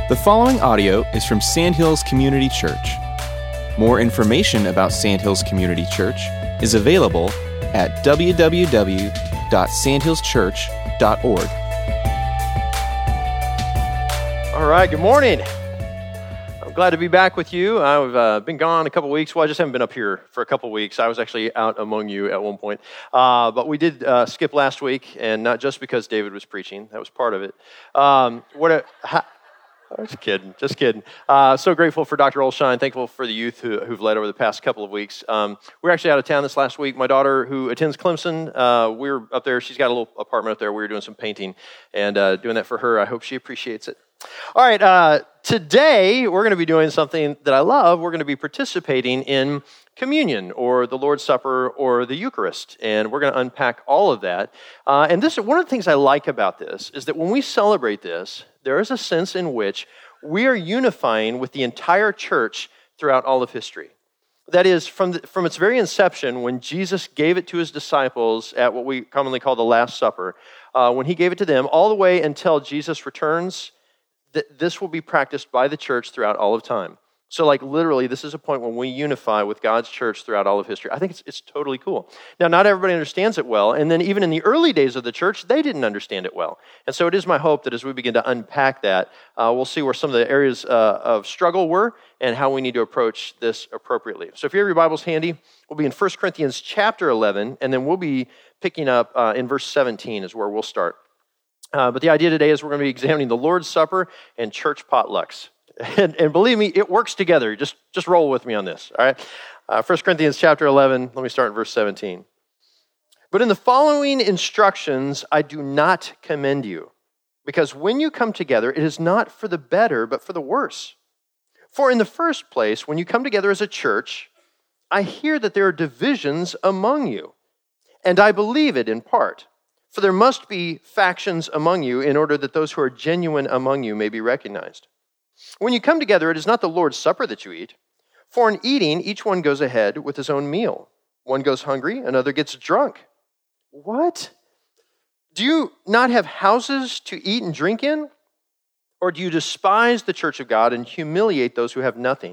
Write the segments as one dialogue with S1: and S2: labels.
S1: The following audio is from Sandhills Community Church. More information about Sandhills Community Church is available at www.sandhillschurch.org.
S2: All right, good morning. I'm glad to be back with you. I've been gone a couple weeks. Well, I just haven't been up here for a couple weeks. I was actually out among you at one point. But we did skip last week, and not just because David was preaching. That was part of it. Just kidding. So grateful for Dr. Olshine. Thankful for the youth who've led over the past couple of weeks. We're actually out of town this last week. My daughter, who attends Clemson, we were up there. She's got a little apartment up there. We were doing some painting and doing that for her. I hope she appreciates it. All right, today we're going to be doing something that I love. We're going to be participating in communion or the Lord's Supper or the Eucharist, and we're going to unpack all of that. And this, one of the things I like about this is that when we celebrate this, there is a sense in which we are unifying with the entire church throughout all of history. That is, from its very inception, when Jesus gave it to his disciples at what we commonly call the Last Supper, when he gave it to them, all the way until Jesus returns, this will be practiced by the church throughout all of time. So like literally, this is a point when we unify with God's church throughout all of history. I think it's totally cool. Now, not everybody understands it well, and then even in the early days of the church, they didn't understand it well. And so it is my hope that as we begin to unpack that, we'll see where some of the areas of struggle were and how we need to approach this appropriately. So if you have your Bibles handy, we'll be in 1 Corinthians chapter 11, and then we'll be picking up in verse 17 is where we'll start. But the idea today is we're going to be examining the Lord's Supper and church potlucks. And believe me, it works together. Just roll with me on this, all right? 1 Corinthians chapter 11, let me start in verse 17. But in the following instructions, I do not commend you, because when you come together, it is not for the better, but for the worse. For in the first place, when you come together as a church, I hear that there are divisions among you, and I believe it in part. For there must be factions among you in order that those who are genuine among you may be recognized. When you come together, it is not the Lord's Supper that you eat. For in eating, each one goes ahead with his own meal. One goes hungry, another gets drunk. What? Do you not have houses to eat and drink in? Or do you despise the church of God and humiliate those who have nothing?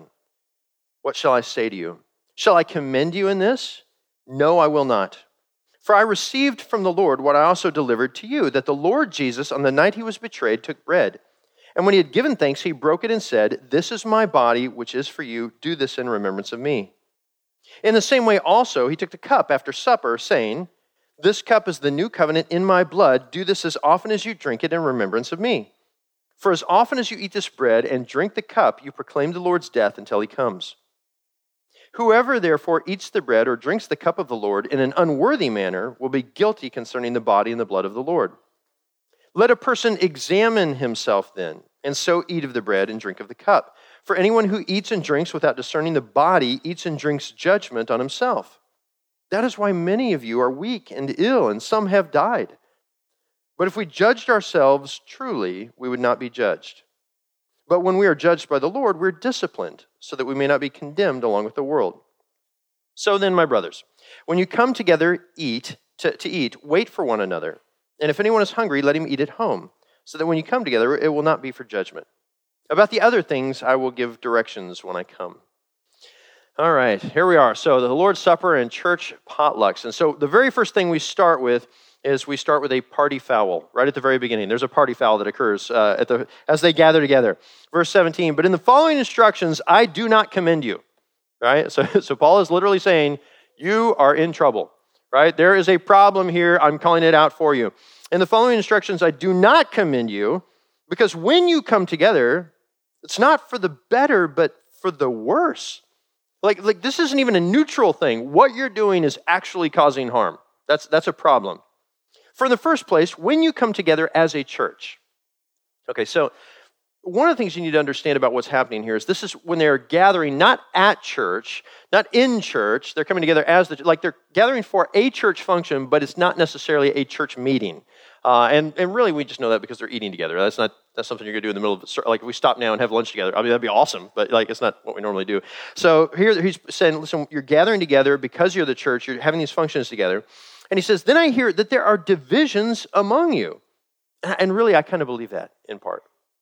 S2: What shall I say to you? Shall I commend you in this? No, I will not. For I received from the Lord what I also delivered to you, that the Lord Jesus, on the night he was betrayed, took bread. And when he had given thanks, he broke it and said, "This is my body, which is for you. Do this in remembrance of me." In the same way also, he took the cup after supper, saying, "This cup is the new covenant in my blood. Do this as often as you drink it in remembrance of me. For as often as you eat this bread and drink the cup, you proclaim the Lord's death until he comes. Whoever therefore eats the bread or drinks the cup of the Lord in an unworthy manner will be guilty concerning the body and the blood of the Lord. Let a person examine himself then, and so eat of the bread and drink of the cup. For anyone who eats and drinks without discerning the body eats and drinks judgment on himself. That is why many of you are weak and ill, and some have died. But if we judged ourselves truly, we would not be judged. But when we are judged by the Lord, we're disciplined, so that we may not be condemned along with the world. So then, my brothers, when you come together to eat, wait for one another. And if anyone is hungry, let him eat at home, so that when you come together, it will not be for judgment. About the other things, I will give directions when I come." All right, here we are. So the Lord's Supper and church potlucks. And so the very first thing we start with is we start with a party foul right at the very beginning. There's a party foul that occurs as they gather together. Verse 17, "But in the following instructions, I do not commend you." Right? So Paul is literally saying, you are in trouble. Right? There is a problem here. I'm calling it out for you. In the following instructions, I do not commend you, because when you come together, it's not for the better, but for the worse. Like this isn't even a neutral thing. What you're doing is actually causing harm. That's a problem. For in the first place, when you come together as a church. Okay, so one of the things you need to understand about what's happening here is this is when they're gathering not at church, not in church. They're coming together as they're gathering for a church function, but it's not necessarily a church meeting. And really, we just know that because they're eating together. That's something you're going to do in the middle of like if we stop now and have lunch together. I mean, that'd be awesome, but like it's not what we normally do. So here he's saying, listen, you're gathering together because you're the church. You're having these functions together. And he says, then I hear that there are divisions among you. And really, I kind of believe that in part.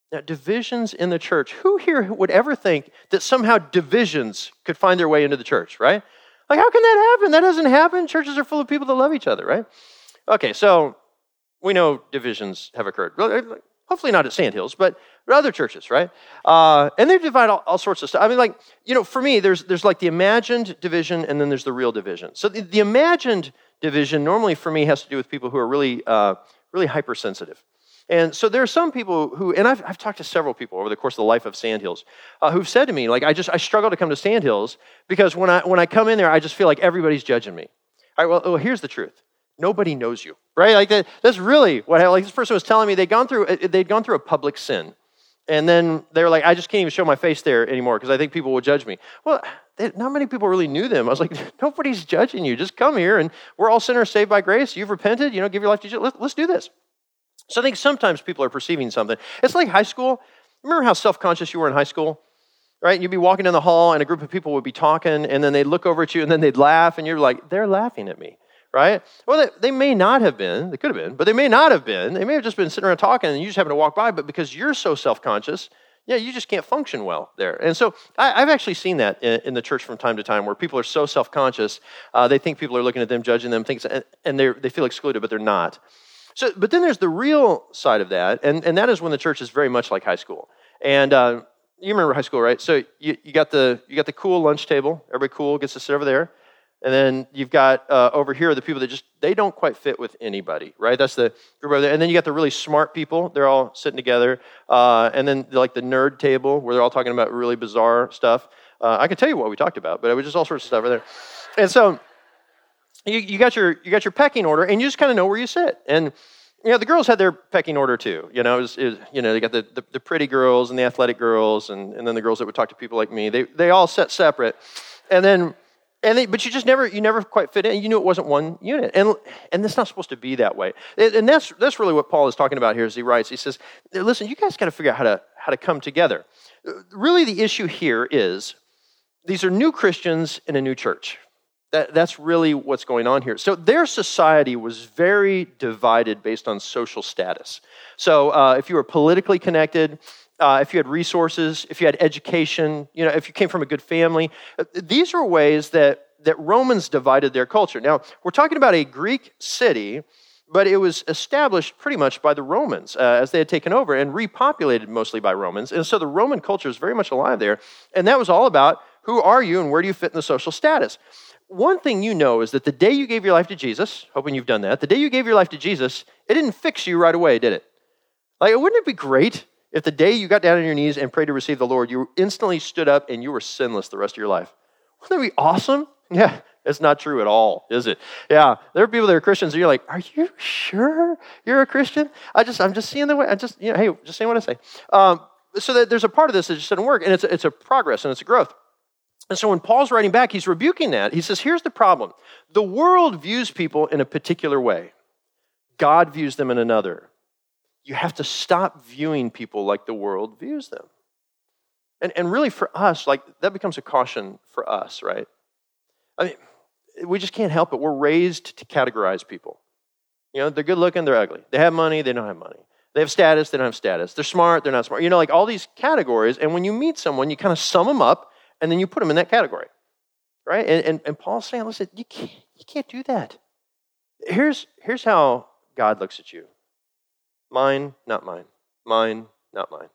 S2: Now, divisions in the church. Who here would ever think that somehow divisions could find their way into the church, right? Like, how can that happen? That doesn't happen. Churches are full of people that love each other, right? Okay, so we know divisions have occurred. Hopefully not at Sandhills, but other churches, right? And they divide all sorts of stuff. I mean, for me, there's like the imagined division, and then there's the real division. So the imagined division normally for me has to do with people who are really hypersensitive. And so there are some people who, and I've talked to several people over the course of the life of Sandhills, who've said to me, like, I struggle to come to Sandhills because when I come in there, I just feel like everybody's judging me. All right, well, here's the truth. Nobody knows you, right? Like that's really what happened. Like this person was telling me they'd gone through a public sin. And then they were like, I just can't even show my face there anymore because I think people will judge me. Well, not many people really knew them. I was like, nobody's judging you. Just come here, and we're all sinners saved by grace. You've repented, give your life to Jesus. Let's do this. So I think sometimes people are perceiving something. It's like high school. Remember how self-conscious you were in high school? Right? And you'd be walking down the hall, and a group of people would be talking, and then they'd look over at you, and then they'd laugh, and you're like, they're laughing at me. Right? Well, they may not have been. They could have been, but they may not have been. They may have just been sitting around talking, and you just happen to walk by, but because you're so self-conscious, you just can't function well there. And so I've actually seen that in the church from time to time where people are so self-conscious, they think people are looking at them, judging them, and they feel excluded, but they're not. So, but then there's the real side of that, and that is when the church is very much like high school. And you remember high school, right? So you got the cool lunch table. Everybody cool gets to sit over there. And then you've got over here the people that they don't quite fit with anybody, right? That's the group over there. And then you got the really smart people. They're all sitting together. And then like the nerd table where they're all talking about really bizarre stuff. I can tell you what we talked about, but it was just all sorts of stuff over there. And so you got your pecking order, and you just kind of know where you sit. And the girls had their pecking order too. They got the pretty girls and the athletic girls, and then the girls that would talk to people like me. They all sat separate, but you never quite fit in. You knew it wasn't one unit, and it's not supposed to be that way. And that's really what Paul is talking about here as he writes. He says, "Listen, you guys got to figure out how to come together." Really, the issue here is these are new Christians in a new church. That's really what's going on here. So their society was very divided based on social status. So if you were politically connected, if you had resources, if you had education, if you came from a good family, these were ways that Romans divided their culture. Now, we're talking about a Greek city, but it was established pretty much by the Romans as they had taken over and repopulated mostly by Romans. And so the Roman culture is very much alive there. And that was all about who are you and where do you fit in the social status. One thing you know is that the day you gave your life to Jesus, hoping you've done that, the day you gave your life to Jesus, it didn't fix you right away, did it? Like, wouldn't it be great if the day you got down on your knees and prayed to receive the Lord, you instantly stood up and you were sinless the rest of your life? Wouldn't that be awesome? Yeah, it's not true at all, is it? Yeah, there are people that are Christians and you're like, are you sure you're a Christian? I'm just seeing the way, hey, just saying what I say. So that there's a part of this that just doesn't work, and it's a progress and it's a growth. And so when Paul's writing back, he's rebuking that. He says, here's the problem. The world views people in a particular way. God views them in another. You have to stop viewing people like the world views them. And really for us, like that becomes a caution for us, right? I mean, we just can't help it. We're raised to categorize people. They're good looking, they're ugly. They have money, they don't have money. They have status, they don't have status. They're smart, they're not smart. Like all these categories. And when you meet someone, you kind of sum them up and then you put them in that category, right? And Paul's saying, listen, you can't do that. Here's how God looks at you. Mine, not mine. Mine, not mine.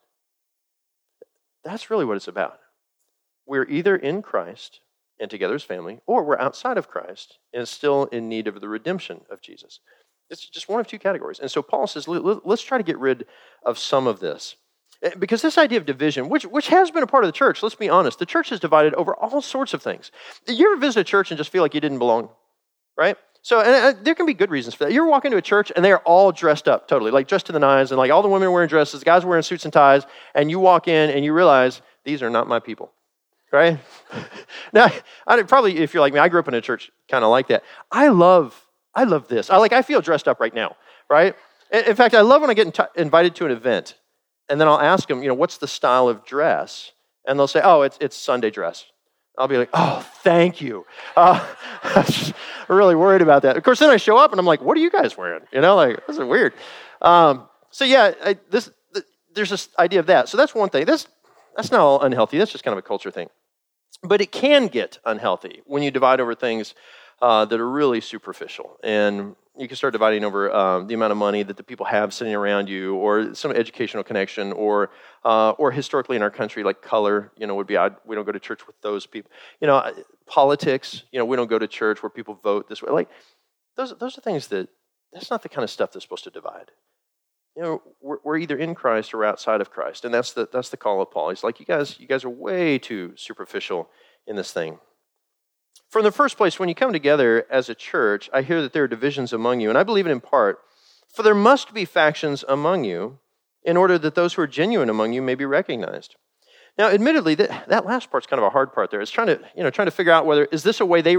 S2: That's really what it's about. We're either in Christ and together as family, or we're outside of Christ and still in need of the redemption of Jesus. It's just one of two categories. And so Paul says, let's try to get rid of some of this. Because this idea of division, which has been a part of the church, let's be honest, the church is divided over all sorts of things. You ever visit a church and just feel like you didn't belong, right? So and there can be good reasons for that. You ever walk into a church and they are all dressed up totally, like dressed to the nines, and like all the women are wearing dresses, the guys are wearing suits and ties, and you walk in and you realize, these are not my people, right? Now, probably if you're like me, I grew up in a church kind of like that. I love this. I feel dressed up right now, right? In fact, I love when I get invited to an event. And then I'll ask them, what's the style of dress? And they'll say, oh, it's Sunday dress. I'll be like, oh, thank you. I'm just really worried about that. Of course, then I show up and I'm like, what are you guys wearing? This is weird. there's this idea of that. So that's one thing. That's not all unhealthy. That's just kind of a culture thing. But it can get unhealthy when you divide over things that are really superficial. And you can start dividing over the amount of money that the people have sitting around you, or some educational connection, or historically in our country, like color, would be odd. We don't go to church with those people. Politics, we don't go to church where people vote this way. Like, those are things that's not the kind of stuff that's supposed to divide. We're either in Christ or outside of Christ, and that's the call of Paul. He's like, you guys are way too superficial in this thing. For in the first place, when you come together as a church, I hear that there are divisions among you, and I believe it in part. For there must be factions among you, in order that those who are genuine among you may be recognized. Now, admittedly, that last part's kind of a hard part there. It's trying to figure out whether, is this a way they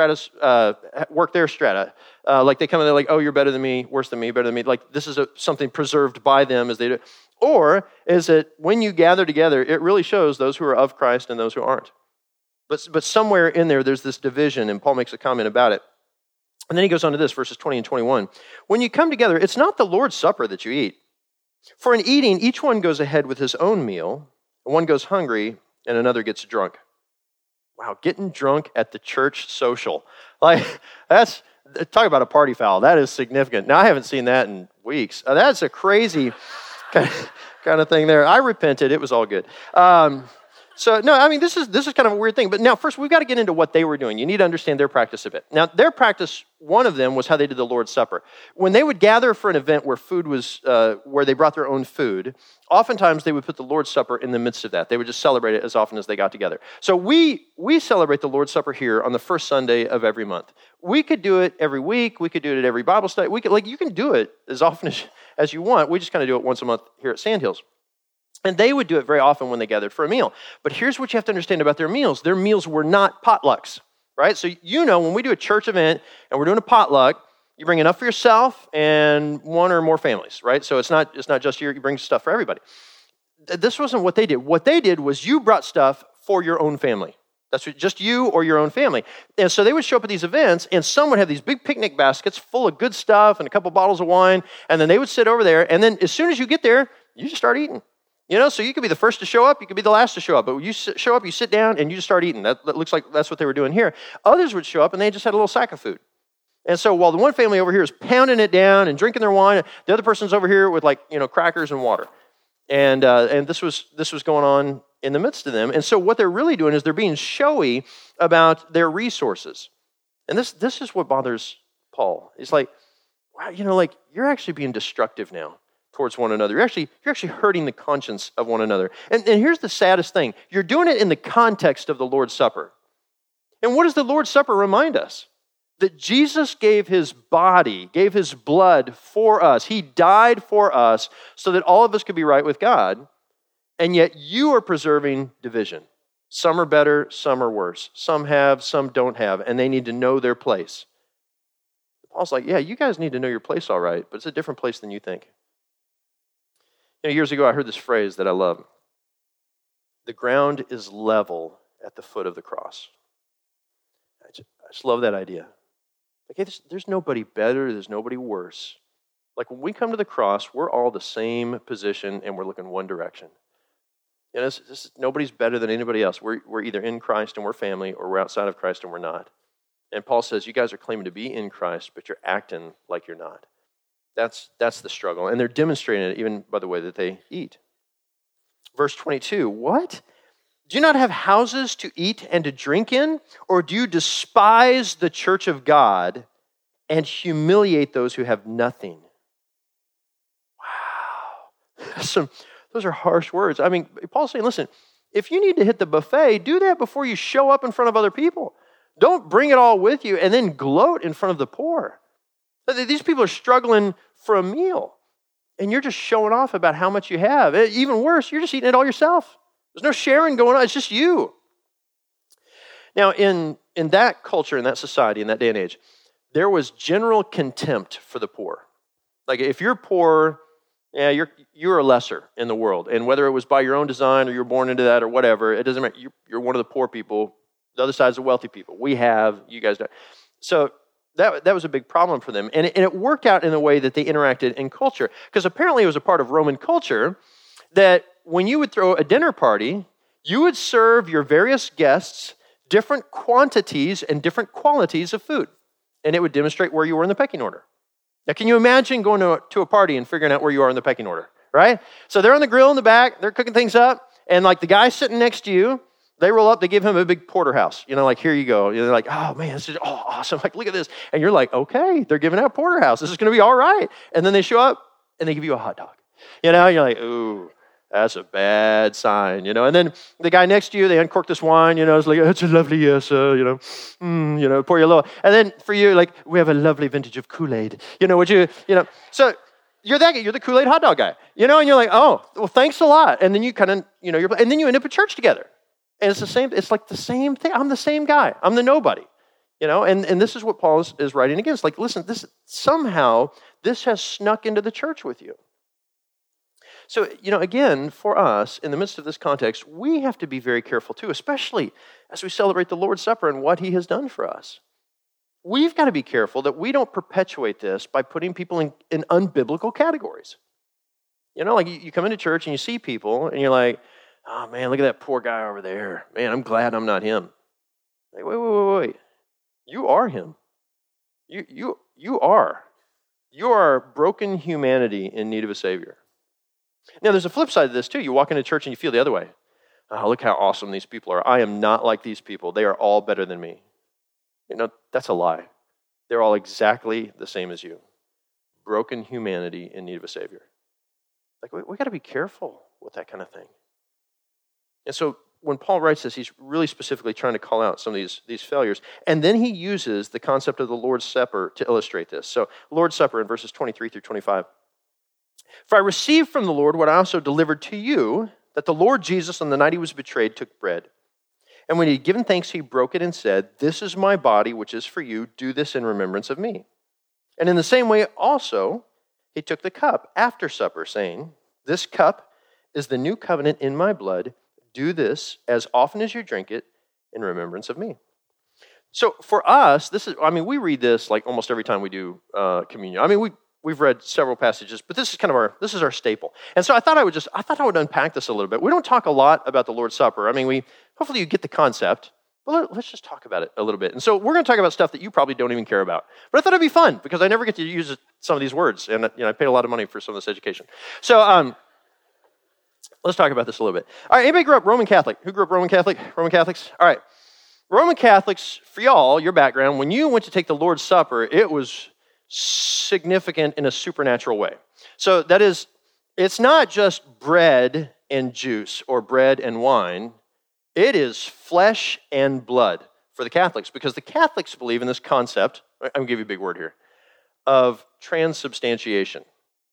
S2: work their strata? Like they come in, they're like, oh, you're better than me, worse than me, better than me. Like this is something preserved by them as they do. Or is it when you gather together, it really shows those who are of Christ and those who aren't. But somewhere in there's this division, and Paul makes a comment about it. And then he goes on to this, verses 20 and 21. When you come together, it's not the Lord's Supper that you eat. For in eating, each one goes ahead with his own meal, and one goes hungry, and another gets drunk. Wow, getting drunk at the church social. Like, talk about a party foul. That is significant. Now, I haven't seen that in weeks. That's a crazy kind of thing there. I repented. It was all good. This is kind of a weird thing. But now, first, we've got to get into what they were doing. You need to understand their practice a bit. Now, their practice, one of them was how they did the Lord's Supper. When they would gather for an event where food was, where they brought their own food, oftentimes they would put the Lord's Supper in the midst of that. They would just celebrate it as often as they got together. So we celebrate the Lord's Supper here on the first Sunday of every month. We could do it every week. We could do it at every Bible study. You can do it as often as you want. We just kind of do it once a month here at Sandhills. And they would do it very often when they gathered for a meal. But here's what you have to understand about their meals. Their meals were not potlucks, right? So when we do a church event and we're doing a potluck, you bring enough for yourself and one or more families, right? So it's not just you bring stuff for everybody. This wasn't what they did. What they did was you brought stuff for your own family. That's just you or your own family. And so they would show up at these events, and some would have these big picnic baskets full of good stuff and a couple bottles of wine, and then they would sit over there, and then as soon as you get there, you just start eating. So you could be the first to show up, you could be the last to show up, but when you show up, you sit down, and you just start eating. That looks like that's what they were doing here. Others would show up, and they just had a little sack of food. And so while the one family over here is pounding it down and drinking their wine, the other person's over here with crackers and water. And this was going on in the midst of them. And so what they're really doing is they're being showy about their resources. And this is what bothers Paul. It's like, wow, you're actually being destructive now towards one another. You're actually hurting the conscience of one another. And here's the saddest thing. You're doing it in the context of the Lord's Supper. And what does the Lord's Supper remind us? That Jesus gave his body, gave his blood for us. He died for us so that all of us could be right with God. And yet you are preserving division. Some are better, some are worse. Some have, some don't have, and they need to know their place. Paul's like, yeah, you guys need to know your place all right, but it's a different place than you think. Years ago, I heard this phrase that I love. The ground is level at the foot of the cross. I just love that idea. Like, hey, there's nobody better, there's nobody worse. Like, when we come to the cross, we're all the same position, and we're looking one direction. Nobody's better than anybody else. We're either in Christ and we're family, or we're outside of Christ and we're not. And Paul says, you guys are claiming to be in Christ, but you're acting like you're not. That's the struggle. And they're demonstrating it even by the way that they eat. Verse 22, what? Do you not have houses to eat and to drink in? Or do you despise the church of God and humiliate those who have nothing? Wow. Those are harsh words. I mean, Paul's saying, listen, if you need to hit the buffet, do that before you show up in front of other people. Don't bring it all with you and then gloat in front of the poor. These people are struggling for a meal, and you're just showing off about how much you have. Even worse, you're just eating it all yourself. There's no sharing going on. It's just you. Now, in that culture, in that society, in that day and age, there was general contempt for the poor. Like, if you're poor, yeah, you're a lesser in the world. And whether it was by your own design or you were born into that or whatever, it doesn't matter. You're one of the poor people. The other side's the wealthy people. We have, you guys don't. So that was a big problem for them. And it worked out in the way that they interacted in culture. Because apparently it was a part of Roman culture that when you would throw a dinner party, you would serve your various guests different quantities and different qualities of food. And it would demonstrate where you were in the pecking order. Now, can you imagine going to a party and figuring out where you are in the pecking order, right? So they're on the grill in the back, they're cooking things up, and like the guy sitting next to you, they roll up, they give him a big porterhouse. Like, here you go. They're like, oh man, this is awesome. Like, look at this. And you're like, okay, they're giving out porterhouse. This is going to be all right. And then they show up and they give you a hot dog. And you're like, ooh, that's a bad sign, And then the guy next to you, they uncork this wine, it's like, it's a lovely, yes, pour you a little. And then for you, like, we have a lovely vintage of Kool-Aid. So you're the Kool-Aid hot dog guy, and you're like, oh, well, thanks a lot. And then you kind of, and then you end up at church together. And it's like the same thing. I'm the same guy. I'm the nobody, and this is what Paul is writing against. Like, listen, somehow this has snuck into the church with you. So, again, for us, in the midst of this context, we have to be very careful too, especially as we celebrate the Lord's Supper and what he has done for us. We've got to be careful that we don't perpetuate this by putting people in unbiblical categories. Like you come into church and you see people and you're like, oh man, look at that poor guy over there. Man, I'm glad I'm not him. Like, wait. You are him. You are broken humanity in need of a Savior. Now, there's a flip side to this, too. You walk into church and you feel the other way. Oh, look how awesome these people are. I am not like these people. They are all better than me. That's a lie. They're all exactly the same as you. Broken humanity in need of a Savior. Like, we got to be careful with that kind of thing. And so when Paul writes this, he's really specifically trying to call out some of these failures. And then he uses the concept of the Lord's Supper to illustrate this. So, Lord's Supper in verses 23 through 25. For I received from the Lord what I also delivered to you, that the Lord Jesus, on the night he was betrayed, took bread. And when he had given thanks, he broke it and said, this is my body, which is for you. Do this in remembrance of me. And in the same way also, he took the cup after supper, saying, this cup is the new covenant in my blood. Do this as often as you drink it in remembrance of me. So for us, we read this like almost every time we do communion. We've read several passages, but this is our staple. And so I thought I would unpack this a little bit. We don't talk a lot about the Lord's Supper. Hopefully you get the concept, but let's just talk about it a little bit. And so we're going to talk about stuff that you probably don't even care about. But I thought it'd be fun because I never get to use some of these words, and I paid a lot of money for some of this education. So let's talk about this a little bit. All right, anybody grew up Roman Catholic? Who grew up Roman Catholic? Roman Catholics? All right. Roman Catholics, for y'all, your background, when you went to take the Lord's Supper, it was significant in a supernatural way. So that is, it's not just bread and juice or bread and wine. It is flesh and blood for the Catholics, because the Catholics believe in this concept, I'm going to give you a big word here, of transubstantiation.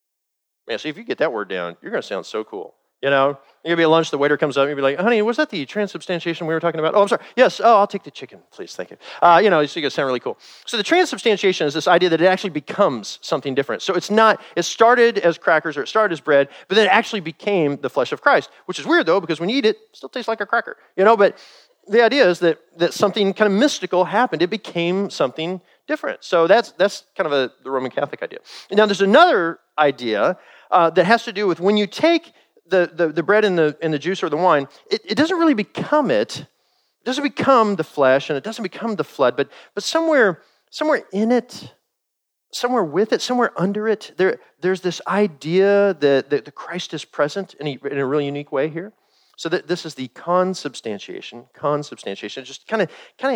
S2: Man, see, if you get that word down, you're going to sound so cool. You're going to be at lunch, the waiter comes up, and you'll be like, honey, was that the transubstantiation we were talking about? Oh, I'm sorry. Yes, I'll take the chicken, please, thank you. So you're going to sound really cool. So the transubstantiation is this idea that it actually becomes something different. So it started as crackers, or it started as bread, but then it actually became the flesh of Christ, which is weird, though, because when you eat it, it still tastes like a cracker. But the idea is that something kind of mystical happened. It became something different. So that's kind of the Roman Catholic idea. Now, there's another idea that has to do with when you take the bread and the juice or the wine, it doesn't really become it. It doesn't become the flesh, and it doesn't become the blood, but somewhere in it, somewhere with it, somewhere under it, there's this idea that the Christ is present in a really unique way here. So that this is the consubstantiation, just kind of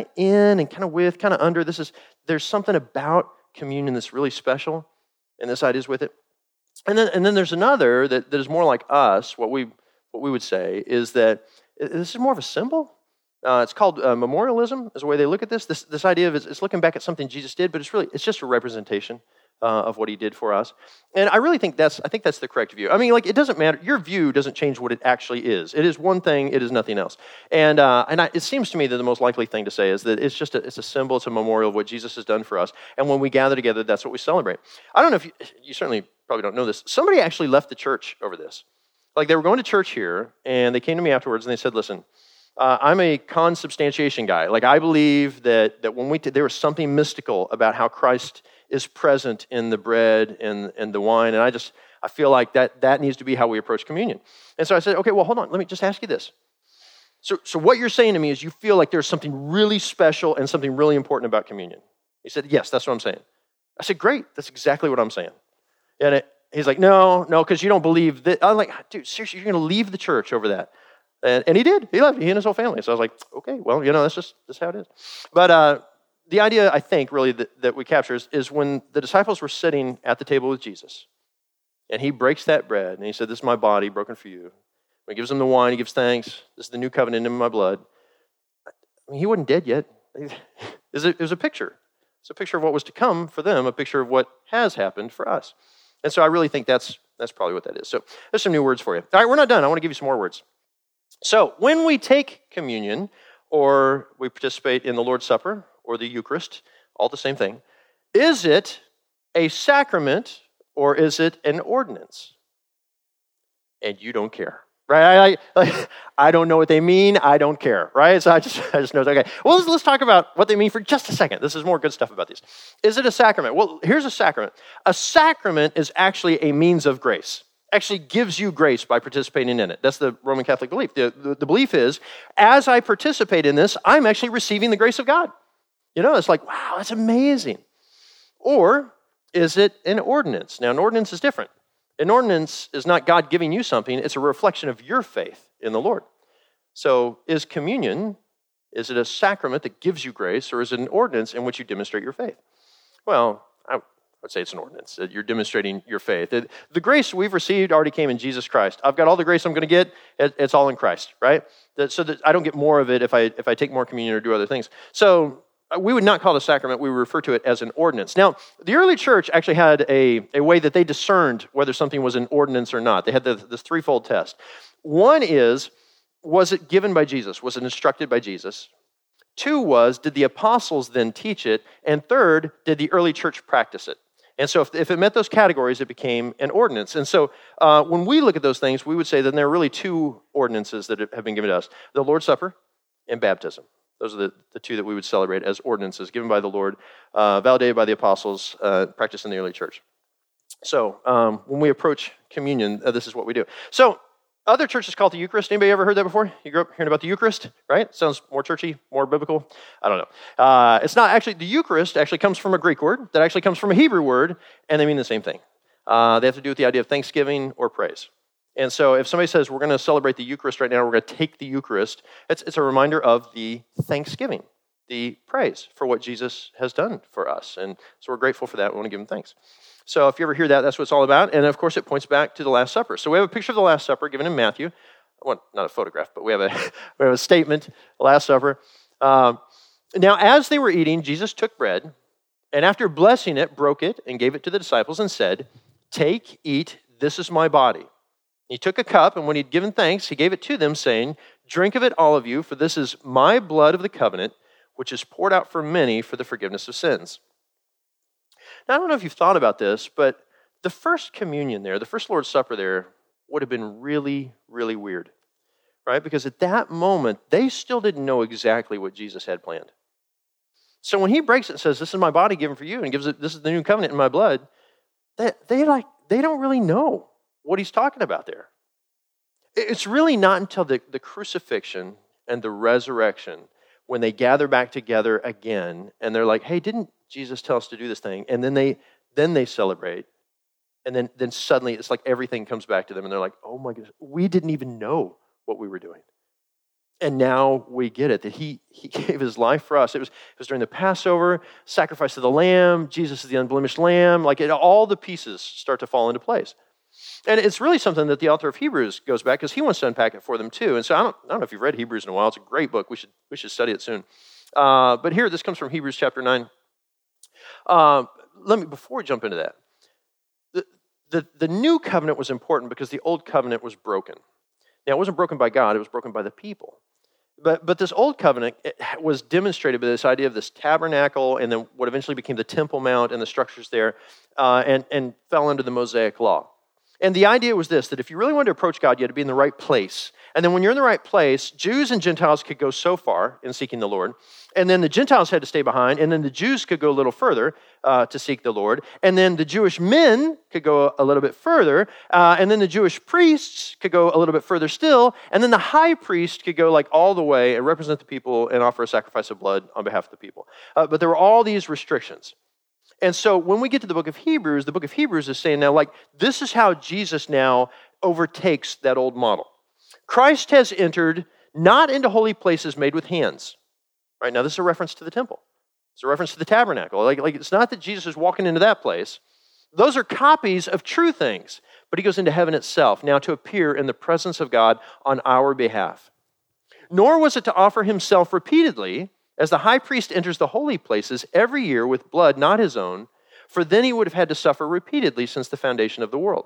S2: in and kind of with, kind of under. There's something about communion that's really special, and this idea is with it. And then there's another that is more like us. What we would say is that this is more of a symbol. It's called memorialism, is the way they look at this. This idea of it's looking back at something Jesus did, but it's just a representation of what he did for us. And I really think that's the correct view. It doesn't matter. Your view doesn't change what it actually is. It is one thing. It is nothing else. And it seems to me that the most likely thing to say is that it's a symbol. It's a memorial of what Jesus has done for us. And when we gather together, that's what we celebrate. I don't know if you certainly probably don't know this. Somebody actually left the church over this. Like, they were going to church here, and they came to me afterwards, and they said, listen, I'm a consubstantiation guy. Like, I believe that when there was something mystical about how Christ is present in the bread and the wine, and I feel like that needs to be how we approach communion. And so I said, okay, well, hold on. Let me just ask you this. So what you're saying to me is you feel like there's something really special and something really important about communion. He said, yes, that's what I'm saying. I said, great. That's exactly what I'm saying. And he's like, no, because you don't believe that. I'm like, dude, seriously, you're going to leave the church over that? And he did. He left. He and his whole family. So I was like, okay, well, that's how it is. But the idea, I think, really, that we capture is when the disciples were sitting at the table with Jesus, and he breaks that bread, and he said, this is my body broken for you. When he gives them the wine, he gives thanks. This is the new covenant in my blood. I mean, he wasn't dead yet. It was a picture. It's a picture of what was to come for them, a picture of what has happened for us. And so I really think that's probably what that is. So there's some new words for you. All right, we're not done. I want to give you some more words. So when we take communion, or we participate in the Lord's Supper, or the Eucharist, all the same thing, is it a sacrament, or is it an ordinance? And you don't care, right? I don't know what they mean. I don't care, right? So I just know. Okay. Well, let's talk about what they mean for just a second. This is more good stuff about these. Is it a sacrament? Well, here's a sacrament. A sacrament is actually a means of grace. Actually gives you grace by participating in it. That's the Roman Catholic belief. The belief is, as I participate in this, I'm actually receiving the grace of God. It's like, wow, that's amazing. Or is it an ordinance? Now, an ordinance is different. An ordinance is not God giving you something. It's a reflection of your faith in the Lord. So is communion, is it a sacrament that gives you grace, or is it an ordinance in which you demonstrate your faith? Well, I would say it's an ordinance. That you're demonstrating your faith. The grace we've received already came in Jesus Christ. I've got all the grace I'm going to get. It's all in Christ, right? So that I don't get more of it if I take more communion or do other things. So we would not call it a sacrament. We would refer to it as an ordinance. Now, the early church actually had a way that they discerned whether something was an ordinance or not. They had this threefold test. One is, was it given by Jesus? Was it instructed by Jesus? Two was, did the apostles then teach it? And third, did the early church practice it? And so if it met those categories, it became an ordinance. And so when we look at those things, we would say that there are really two ordinances that have been given to us: the Lord's Supper and baptism. Those are the two that we would celebrate as ordinances given by the Lord, validated by the apostles, practiced in the early church. So when we approach communion, this is what we do. So other churches call it the Eucharist. Anybody ever heard that before? You grew up hearing about the Eucharist, right? Sounds more churchy, more biblical. I don't know. It's not actually, the Eucharist actually comes from a Greek word that actually comes from a Hebrew word, and they mean the same thing. They have to do with the idea of thanksgiving or praise. And so if somebody says, we're going to celebrate the Eucharist right now, we're going to take the Eucharist, it's a reminder of the thanksgiving, the praise for what Jesus has done for us. And so we're grateful for that. We want to give him thanks. So if you ever hear that, that's what it's all about. And of course, it points back to the Last Supper. So we have a picture of the Last Supper given in Matthew. Well, not a photograph, but we have a statement, Last Supper. Now, as they were eating, Jesus took bread, and after blessing it, broke it and gave it to the disciples and said, "Take, eat, this is my body." He took a cup, and when he'd given thanks, he gave it to them, saying, "Drink of it, all of you, for this is my blood of the covenant, which is poured out for many for the forgiveness of sins." Now, I don't know if you've thought about this, but the first communion there, the first Lord's Supper there, would have been really, really weird, right? Because at that moment, they still didn't know exactly what Jesus had planned. So when he breaks it and says, "This is my body given for you," and gives it, "This is the new covenant in my blood," they don't really know what he's talking about there. It's really not until the crucifixion and the resurrection when they gather back together again, and they're like, "Hey, didn't Jesus tell us to do this thing?" And then they celebrate, and then suddenly it's like everything comes back to them, and they're like, "Oh my goodness, we didn't even know what we were doing." And now we get it, that he gave his life for us. It was during the Passover, sacrifice of the Lamb, Jesus is the unblemished Lamb, all the pieces start to fall into place. And it's really something that the author of Hebrews goes back, because he wants to unpack it for them too. And so I don't know if you've read Hebrews in a while. It's a great book. We should study it soon. But here, this comes from Hebrews chapter 9. Before we jump into that, the new covenant was important because the old covenant was broken. Now, it wasn't broken by God. It was broken by the people. But this old covenant was demonstrated by this idea of this tabernacle and then what eventually became the Temple Mount and the structures there and fell under the Mosaic law. And the idea was this, that if you really wanted to approach God, you had to be in the right place. And then when you're in the right place, Jews and Gentiles could go so far in seeking the Lord. And then the Gentiles had to stay behind. And then the Jews could go a little further to seek the Lord. And then the Jewish men could go a little bit further. And then the Jewish priests could go a little bit further still. And then the high priest could go like all the way and represent the people and offer a sacrifice of blood on behalf of the people. But there were all these restrictions. And so when we get to the book of Hebrews is saying now, like, this is how Jesus now overtakes that old model. Christ has entered not into holy places made with hands. Right now, this is a reference to the temple. It's a reference to the tabernacle. Like it's not that Jesus is walking into that place. Those are copies of true things. But he goes into heaven itself, now to appear in the presence of God on our behalf. Nor was it to offer himself repeatedly, as the high priest enters the holy places every year with blood not his own, for then he would have had to suffer repeatedly since the foundation of the world.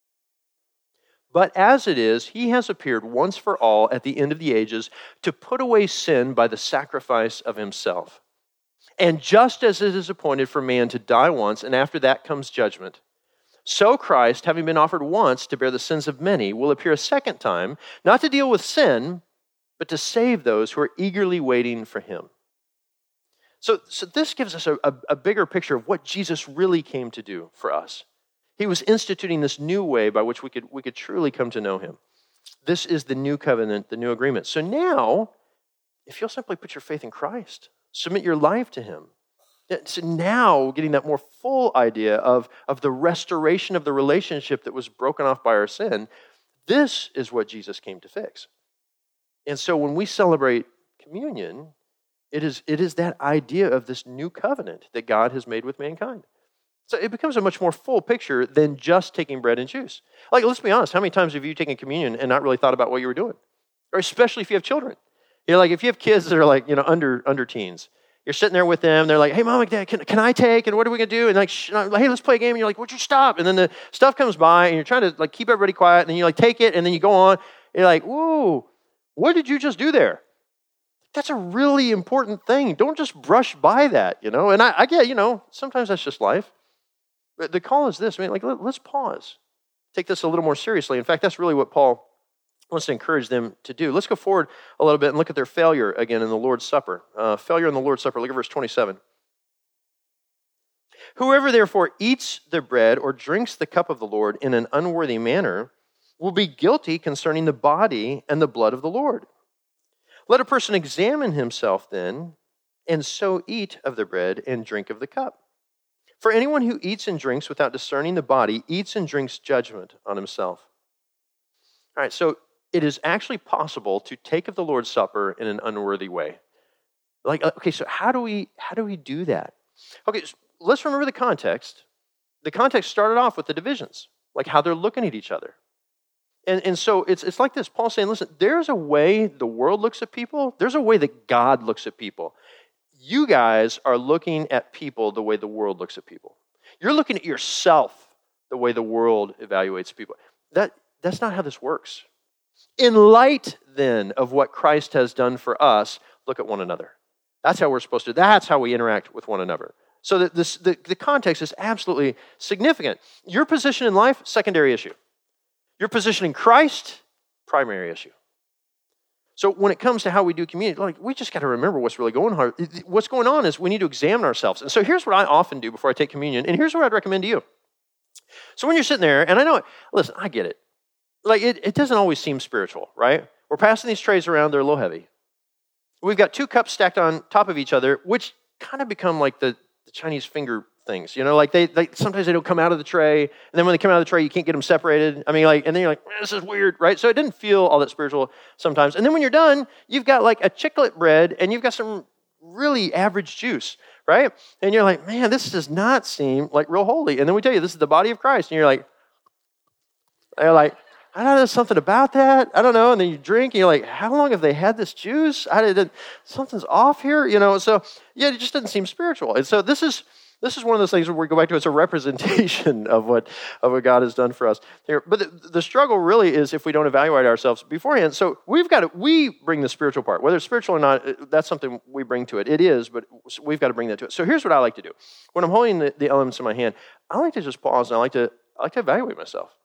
S2: But as it is, he has appeared once for all at the end of the ages to put away sin by the sacrifice of himself. And just as it is appointed for man to die once, and after that comes judgment, so Christ, having been offered once to bear the sins of many, will appear a second time, not to deal with sin, but to save those who are eagerly waiting for him. So this gives us a bigger picture of what Jesus really came to do for us. He was instituting this new way by which we could truly come to know him. This is the new covenant, the new agreement. So now, if you'll simply put your faith in Christ, submit your life to him. So now, getting that more full idea of the restoration of the relationship that was broken off by our sin, this is what Jesus came to fix. And so when we celebrate communion, it is that idea of this new covenant that God has made with mankind. So it becomes a much more full picture than just taking bread and juice. Like, let's be honest, how many times have you taken communion and not really thought about what you were doing? Or especially if you have children. You know, like if you have kids that are like, under teens, you're sitting there with them, they're like, hey, Mom, Dad, can I take? And what are we going to do? And like, hey, let's play a game. And you're like, would you stop? And then the stuff comes by and you're trying to like keep everybody quiet. And then you like take it and then you go on. You're like, whoa, what did you just do there? That's a really important thing. Don't just brush by that, And I get, sometimes that's just life. But the call is this, let's pause. Take this a little more seriously. In fact, that's really what Paul wants to encourage them to do. Let's go forward a little bit and look at their failure again in the Lord's Supper. Failure in the Lord's Supper. Look at verse 27. Whoever therefore eats the bread or drinks the cup of the Lord in an unworthy manner will be guilty concerning the body and the blood of the Lord. Let a person examine himself then, and so eat of the bread and drink of the cup. For anyone who eats and drinks without discerning the body eats and drinks judgment on himself. All right, so it is actually possible to take of the Lord's Supper in an unworthy way. So how do we do that? Okay, so let's remember the context. The context started off with the divisions, like how they're looking at each other. And so it's like this. Paul's saying, listen, there's a way the world looks at people. There's a way that God looks at people. You guys are looking at people the way the world looks at people. You're looking at yourself the way the world evaluates people. That's not how this works. In light, then, of what Christ has done for us, look at one another. That's how we're supposed to. That's how we interact with one another. So the context is absolutely significant. Your position in life, secondary issue. Your position in Christ, primary issue. So when it comes to how we do community, we just got to remember what's really going on. What's going on is we need to examine ourselves. And so here's what I often do before I take communion, and here's what I'd recommend to you. So when you're sitting there, and I know, listen, I get it. It doesn't always seem spiritual, right? We're passing these trays around, they're a little heavy. We've got two cups stacked on top of each other, which kind of become like the Chinese finger things, they sometimes they don't come out of the tray, and then when they come out of the tray, you can't get them separated. And then you're like, this is weird, right? So it didn't feel all that spiritual sometimes. And then when you're done, you've got like a chiclet bread, and you've got some really average juice, right? And you're like, man, this does not seem like real holy. And then we tell you, this is the body of Christ, and you're like, I don't know, there's something about that. I don't know. And then you drink, and you're like, how long have they had this juice? Something's off here, So yeah, it just doesn't seem spiritual. And so this is one of those things where we go back to, it's a representation of what God has done for us here. But the struggle really is if we don't evaluate ourselves beforehand. So we bring the spiritual part, whether it's spiritual or not. That's something we bring to it. It is, but we've got to bring that to it. So here's what I like to do: when I'm holding the elements in my hand, I like to just pause and I like to evaluate myself.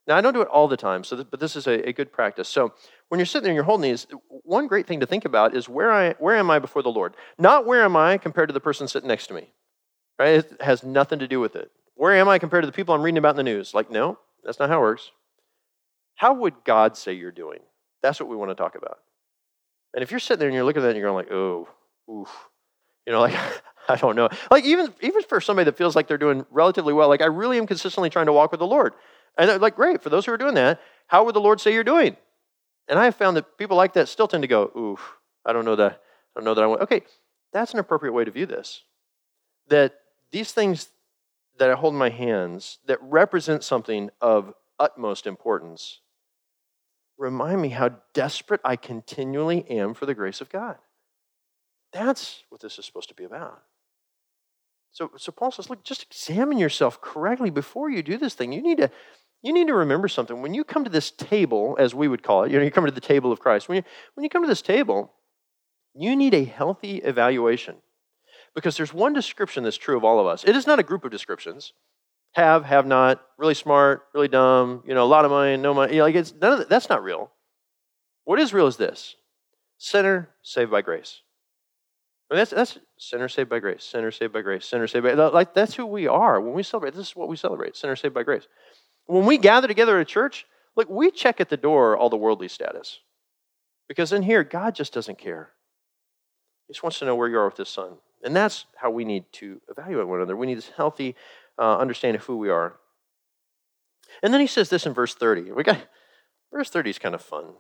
S2: Now, I don't do it all the time, but this is a good practice. So when you're sitting there and you're holding these, one great thing to think about is where am I before the Lord? Not where am I compared to the person sitting next to me, right? It has nothing to do with it. Where am I compared to the people I'm reading about in the news? Like, no, that's not how it works. How would God say you're doing? That's what we want to talk about. And if you're sitting there and you're looking at that and you're going like, oh, oof, like, I don't know. Like, even for somebody that feels like they're doing relatively well, like, I really am consistently trying to walk with the Lord. And they're like, great, for those who are doing that, how would the Lord say you're doing? And I have found that people like that still tend to go, oof, I don't know that I want. Okay, that's an appropriate way to view this. That these things that I hold in my hands that represent something of utmost importance remind me how desperate I continually am for the grace of God. That's what this is supposed to be about. So Paul says, look, just examine yourself correctly before you do this thing. You need to remember something. When you come to this table, as we would call it, you come to the table of Christ. When you come to this table, you need a healthy evaluation. Because there's one description that's true of all of us. It is not a group of descriptions. Have not, really smart, really dumb, a lot of money, no money. It's none of that. That's not real. What is real is this: sinner saved by grace. I mean, that's sinner saved by grace, sinner saved by grace, sinner saved by grace. Like, that's who we are when we celebrate. This is what we celebrate: sinner saved by grace. When we gather together at a church, look, we check at the door all the worldly status, because in here, God just doesn't care. He just wants to know where you are with His Son, and that's how we need to evaluate one another. We need this healthy understanding of who we are. And then he says this in verse 30. Verse 30 is kind of fun.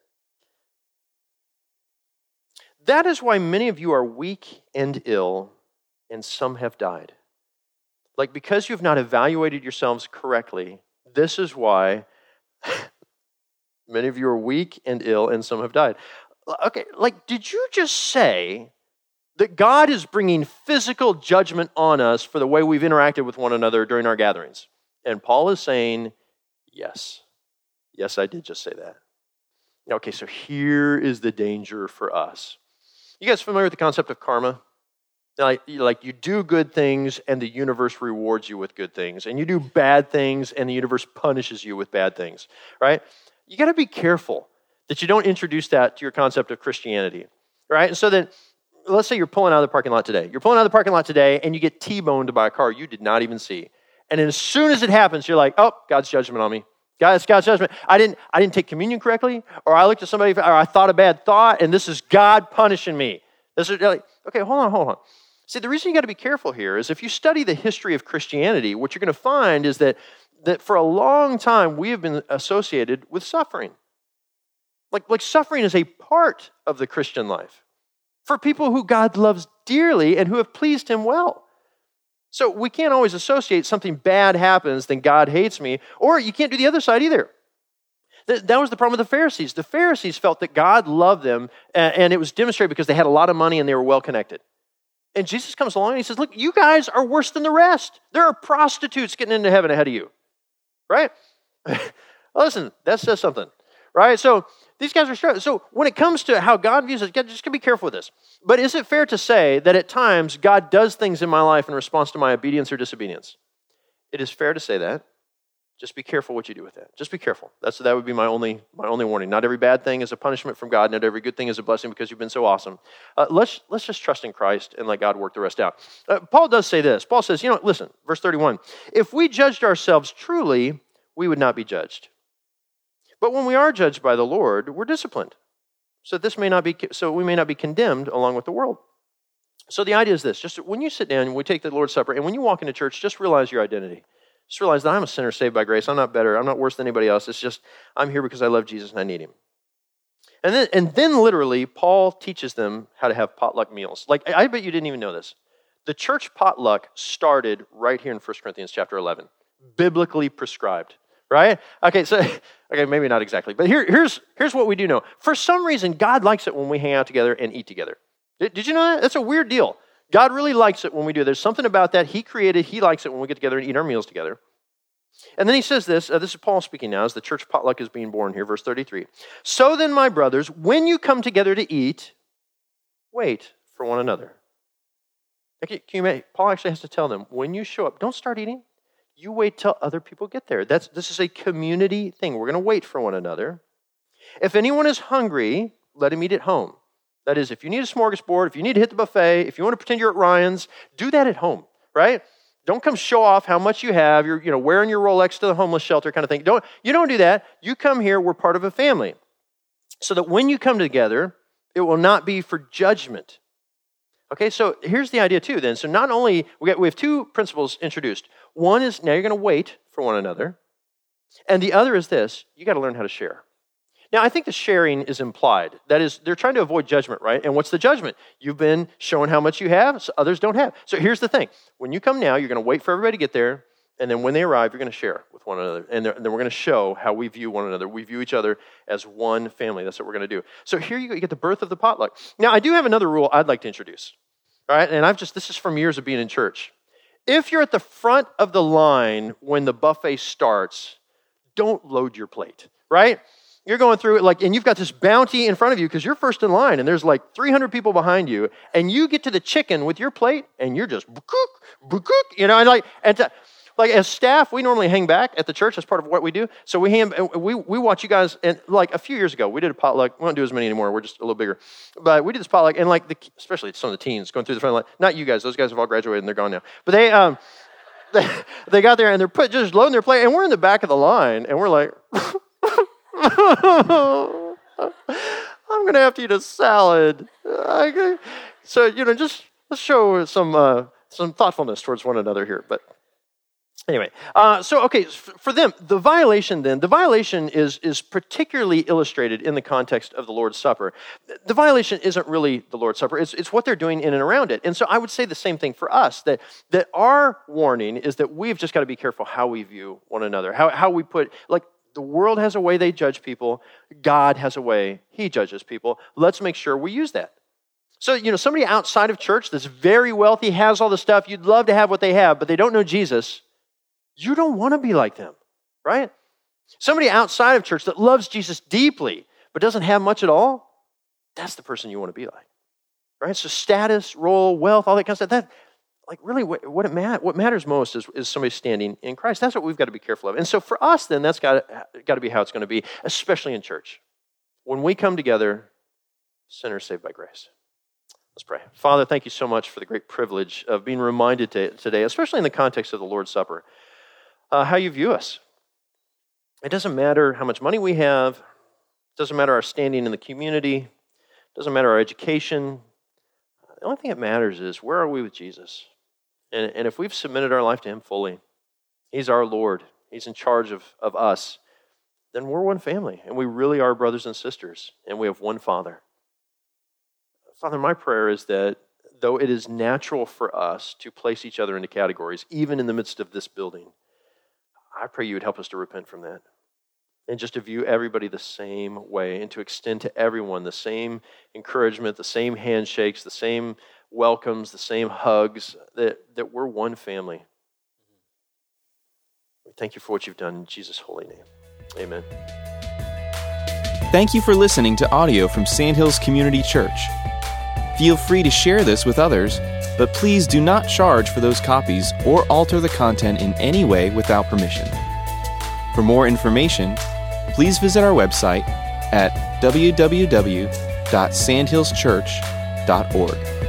S2: That is why many of you are weak and ill, and some have died. Like, because you've not evaluated yourselves correctly, this is why many of you are weak and ill, and some have died. Okay, like, did you just say that God is bringing physical judgment on us for the way we've interacted with one another during our gatherings? And Paul is saying, yes. Yes, I did just say that. Okay, so here is the danger for us. You guys familiar with the concept of karma? Like you do good things and the universe rewards you with good things. And you do bad things and the universe punishes you with bad things, right? You got to be careful that you don't introduce that to your concept of Christianity, right? And so then, let's say you're pulling out of the parking lot today. You're pulling out of the parking lot today and you get T-boned by a car you did not even see. And then as soon as it happens, you're like, oh, God's judgment on me. God's judgment. I didn't take communion correctly, or I looked at somebody, or I thought a bad thought, and this is God punishing me. This is like, okay, hold on. See, the reason you got to be careful here is if you study the history of Christianity, what you're going to find is that for a long time we have been associated with suffering. Like suffering is a part of the Christian life for people who God loves dearly and who have pleased Him well. So we can't always associate something bad happens, then God hates me, or you can't do the other side either. That was the problem with the Pharisees. The Pharisees felt that God loved them, and it was demonstrated because they had a lot of money and they were well connected. And Jesus comes along and He says, look, you guys are worse than the rest. There are prostitutes getting into heaven ahead of you, right? Listen, that says something, right? So these guys are struggling. So when it comes to how God views it, just be careful with this. But is it fair to say that at times God does things in my life in response to my obedience or disobedience? It is fair to say that. Just be careful what you do with that. Just be careful. That would be my only warning. Not every bad thing is a punishment from God. Not every good thing is a blessing because you've been so awesome. Let's just trust in Christ and let God work the rest out. Paul does say this. Paul says, listen, verse 31. If we judged ourselves truly, we would not be judged. But when we are judged by the Lord, we're disciplined, so we may not be condemned along with the world. So the idea is this: just when you sit down, we take the Lord's Supper, and when you walk into church, just realize your identity. Just realize that I'm a sinner saved by grace. I'm not better. I'm not worse than anybody else. It's just I'm here because I love Jesus and I need Him. And then literally, Paul teaches them how to have potluck meals. Like, I bet you didn't even know this. The church potluck started right here in 1 Corinthians chapter 11, biblically prescribed. Right? Okay, maybe not exactly, but here's what we do know. For some reason, God likes it when we hang out together and eat together. Did you know that? That's a weird deal. God really likes it when we do. There's something about that He created. He likes it when we get together and eat our meals together. And then he says this is Paul speaking now as the church potluck is being born here, verse 33. So then, my brothers, when you come together to eat, wait for one another. Okay, Paul actually has to tell them, when you show up, don't start eating. you wait till other people get there. This is a community thing. We're going to wait for one another. If anyone is hungry, let him eat at home. That is, if you need a smorgasbord, if you need to hit the buffet, if you want to pretend you're at Ryan's, do that at home, right? Don't come show off how much you have. You're wearing your Rolex to the homeless shelter kind of thing. You don't do that. You come here, we're part of a family. So that when you come together, it will not be for judgment. Okay, so here's the idea too then. So not only, we have two principles introduced. One is now you're going to wait for one another. And the other is this, you got to learn how to share. Now, I think the sharing is implied. That is, they're trying to avoid judgment, right? And what's the judgment? You've been showing how much you have, so others don't have. So here's the thing. When you come now, you're going to wait for everybody to get there, and then when they arrive, you're going to share with one another. And then we're going to show how we view one another. We view each other as one family. That's what we're going to do. So here you get the birth of the potluck. Now, I do have another rule I'd like to introduce. All right, and this is from years of being in church. If you're at the front of the line when the buffet starts, don't load your plate, right? You're going through it and you've got this bounty in front of you because you're first in line and there's 300 people behind you and you get to the chicken with your plate and you're just, as staff, we normally hang back at the church. That's part of what we do. So we watch you guys, and a few years ago, we did a potluck. We don't do as many anymore. We're just a little bigger. But we did this potluck, and especially some of the teens going through the front line. Not you guys. Those guys have all graduated and they're gone now. But they got there and they're just loading their plate, and we're in the back of the line, and we're like, I'm going to have to eat a salad. So, just let's show some thoughtfulness towards one another here. But anyway, for them, the violation is particularly illustrated in the context of the Lord's Supper. The violation isn't really the Lord's Supper. It's what they're doing in and around it. And so I would say the same thing for us, that our warning is that we've just got to be careful how we view one another, how we put, the world has a way they judge people. God has a way he judges people. Let's make sure we use that. So, somebody outside of church that's very wealthy, has all the stuff, you'd love to have what they have, but they don't know Jesus, you don't want to be like them, right? Somebody outside of church that loves Jesus deeply, but doesn't have much at all, that's the person you want to be like, right? So status, role, wealth, all that kind of stuff, really what matters most is somebody standing in Christ. That's what we've got to be careful of. And so for us then, that's got to be how it's going to be, especially in church. When we come together, sinners saved by grace. Let's pray. Father, thank you so much for the great privilege of being reminded today, especially in the context of the Lord's Supper, how you view us. It doesn't matter how much money we have. It doesn't matter our standing in the community. It doesn't matter our education. The only thing that matters is, where are we with Jesus? And if we've submitted our life to him fully, he's our Lord, he's in charge of us, then we're one family, and we really are brothers and sisters, and we have one Father. Father, my prayer is that though it is natural for us to place each other into categories, even in the midst of this building, I pray you would help us to repent from that and just to view everybody the same way and to extend to everyone the same encouragement, the same handshakes, the same welcomes, the same hugs, that we're one family. We thank you for what you've done in Jesus' holy name. Amen.
S1: Thank you for listening to audio from Sandhills Community Church. Feel free to share this with others, but please do not charge for those copies or alter the content in any way without permission. For more information, please visit our website at www.sandhillschurch.org.